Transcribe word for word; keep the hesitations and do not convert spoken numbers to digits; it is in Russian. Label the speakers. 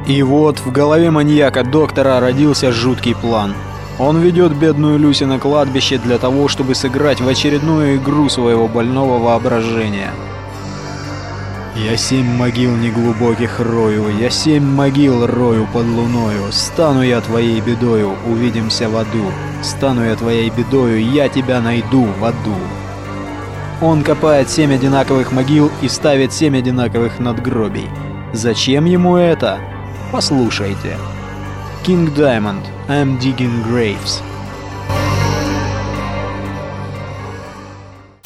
Speaker 1: И вот в голове маньяка-доктора родился жуткий план. Он ведет бедную Люси на кладбище для того, чтобы сыграть в очередную игру своего больного воображения. «Я семь могил неглубоких рою, я семь могил рою под луною. Стану я твоей бедою, увидимся в аду. Стану я твоей бедою, я тебя найду в аду». Он копает семь одинаковых могил и ставит семь одинаковых надгробий. Зачем ему это? Послушайте. King Diamond, I'm digging graves.